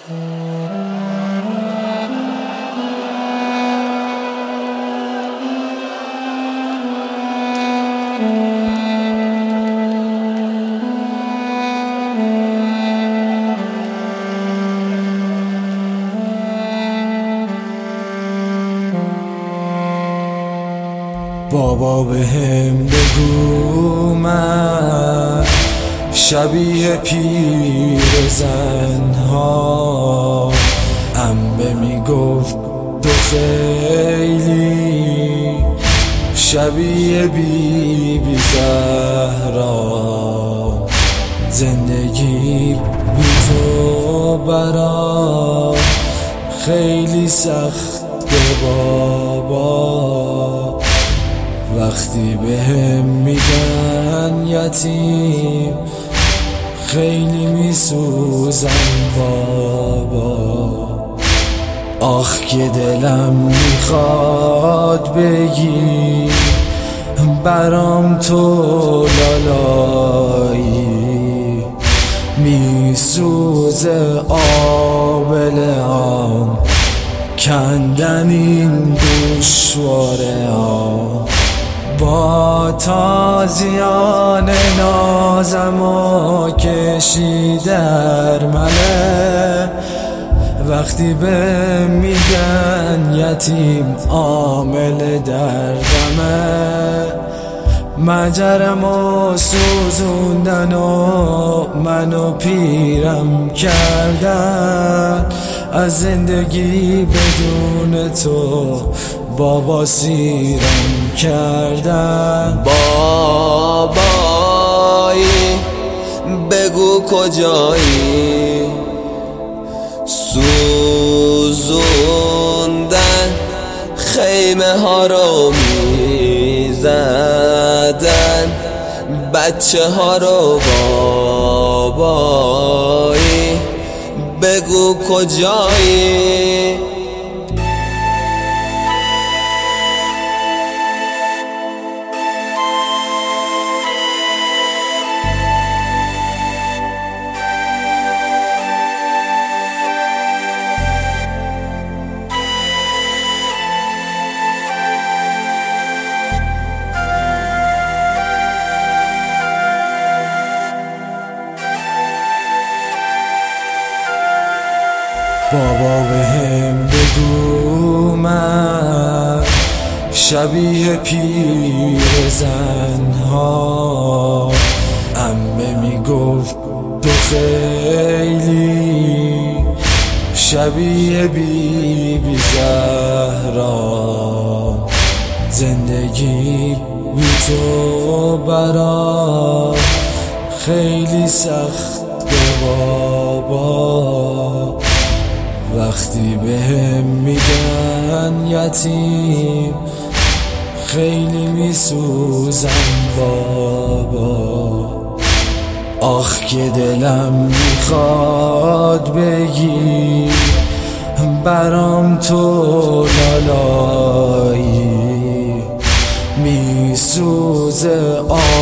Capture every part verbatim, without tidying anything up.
بابا بهم بگو من شبیه پیرزن‌ها، عمه میگفت تو خیلی شبیه بی بی زهرا، زندگی بی تو برام خیلی سخته بابا، وقتی بهم میگن یتیم خیلی میسوزم بابا. آخ که دلم میخواد بگی برام تو لالایی، میسوزه آبله‌ام کندن این گوشواره ها، با تازیان نازم و کشی در منه، وقتی به میگن یتیم عامل دردمه، مجرم و سوزوندن و منو پیرم کردن، از زندگی بدون تو بابا سیرم کردن. بابایی بگو کجایی، سوزوندن خیمه ها رو میزدن، بچه ها رو بابایی بگو کجایی. بابا بهم بگو من شبیه پیرزن‌ها، عمه میگفت تو خیلی شبیه بی بی زهرا، زندگی بی تو برام خیلی سخته بابا، وقتی بهم میگن یتیم خیلی میسوزم بابا. آخ که دلم میخواد بگی برام تو لالایی، میسوزه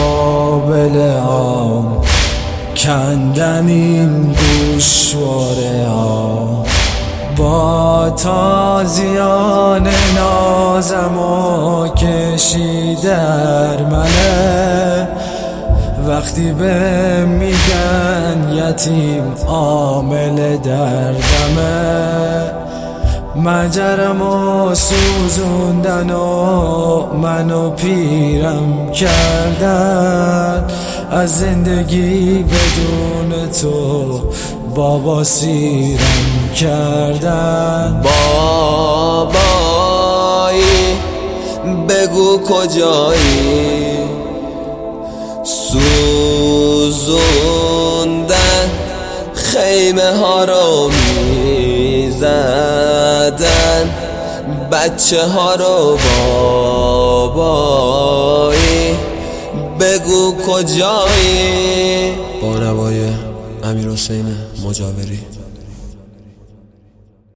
آبله‌ام کندن این گوشواره ها، با تازیان نازم و کشی در منه، وقتی به میگن یتیم عامل دردمه، مجرم و سوزوندن و منو پیرم کردن، از زندگی بدون تو بابا سیرم کردن. بابایی بگو کجایی، سوزوندن خیمه ها رو میزدن، بچه ها رو بابایی بگو کجایی. با نوای امیرحسین مجاوری.